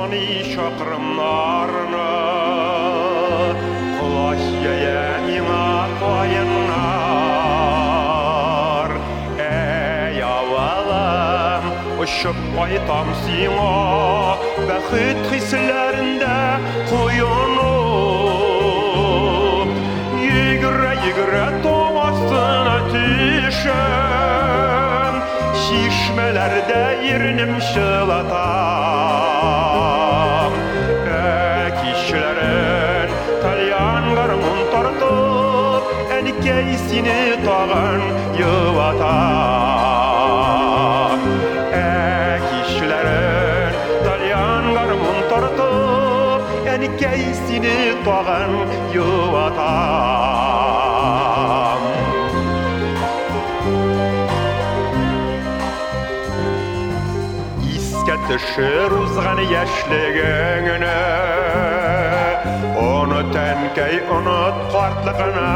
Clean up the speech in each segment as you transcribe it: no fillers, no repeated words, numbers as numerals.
sony şakrımlarını Kulaş yayamina koyunlar Ey avalam Uçup aytam sina Bəxit hislerinde koyunup Yigre doğasına düşen Şişmelerde yerinim şılatam Kişilerin talyan garmın tartıp Enikeysini tağın yıvatam Kişilerin talyan garmın tartıp Enikeysini tağın yıvatam Düşür uzgan yaşlığını Unutenkey unut qartlıqını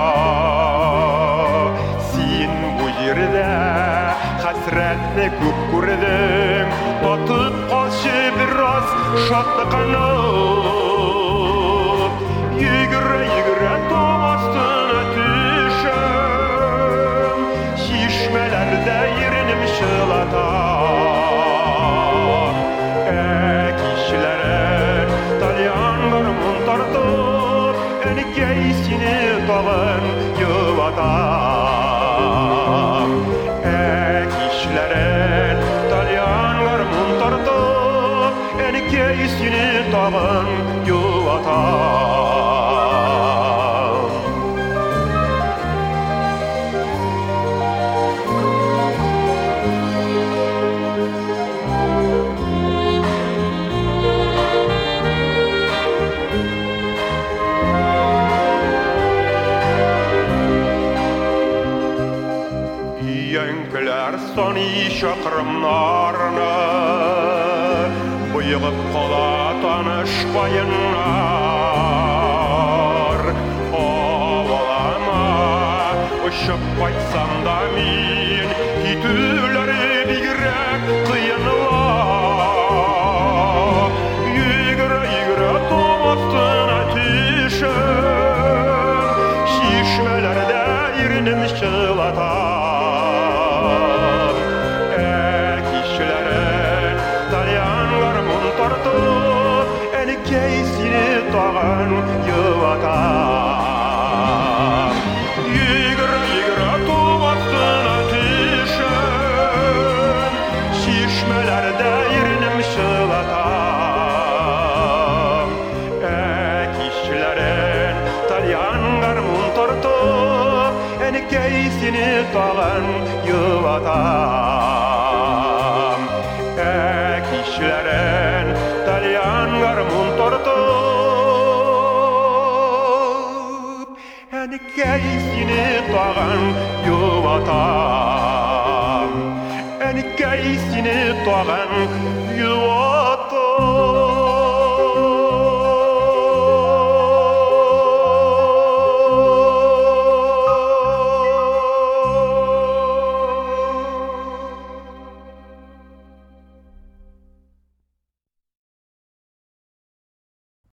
Sen bu yerde hasretni köp gördün Tatıp qalşı biraz şatlıqını Yigre doğastına düşüm Şişmelerde yerinim şılatam Enikeysini tağın yıvatam Kişilerin talyanlarımın tartıp Enikeysini tağın yıvatam Yönküler sony şakrımlarını Bıyıgıp kola tanışpayınlar Ovalama Uçup baytsam da min Hitüleri bigrek kıyınlar Yigre doğastına düşüm Şişmelerde yerinim şılatam Enikeysini tağın yıvatam Yigre doğastına düşün Şişmelerde yerinim şılatam Kişilerin talyan garmın tartıp Enikeysini tağın yıvatam Kişilerin talyan garmın tartıp Enikeysini tağın yıvatam Enikeysini tağın yıvatam